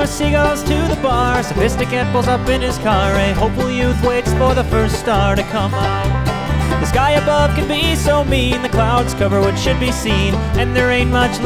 more seagulls to the bar. Sophisticate pulls up in his car. A hopeful youth waits for the first star to come out. The sky above can be so mean, the clouds cover what should be seen, and there ain't much